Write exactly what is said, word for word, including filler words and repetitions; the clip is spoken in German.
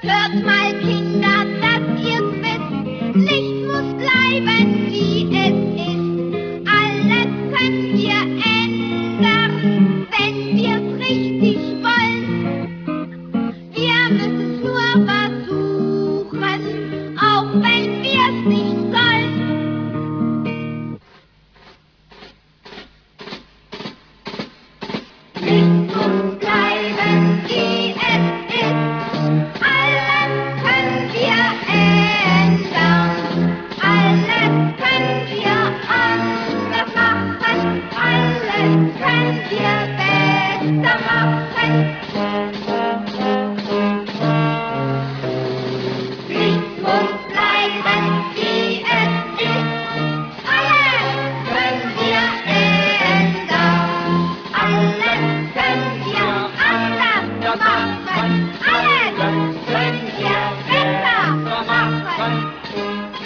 Hört mal, Kinder, dass ihr's wisst, nichts muss bleiben, wie es ist. Alles können wir ändern, wenn wir's richtig wollen. Wir müssen's nur versuchen, auch wenn wir's nicht sollen. Nichts muss bleiben, wie es ist. Alles können wir ändern. Alles können wir anders machen. Alles können wir besser machen. Nichts muss bleiben, wie es ist. Alles können wir ändern. Alles können wir anders machen. Alles können wir besser machen.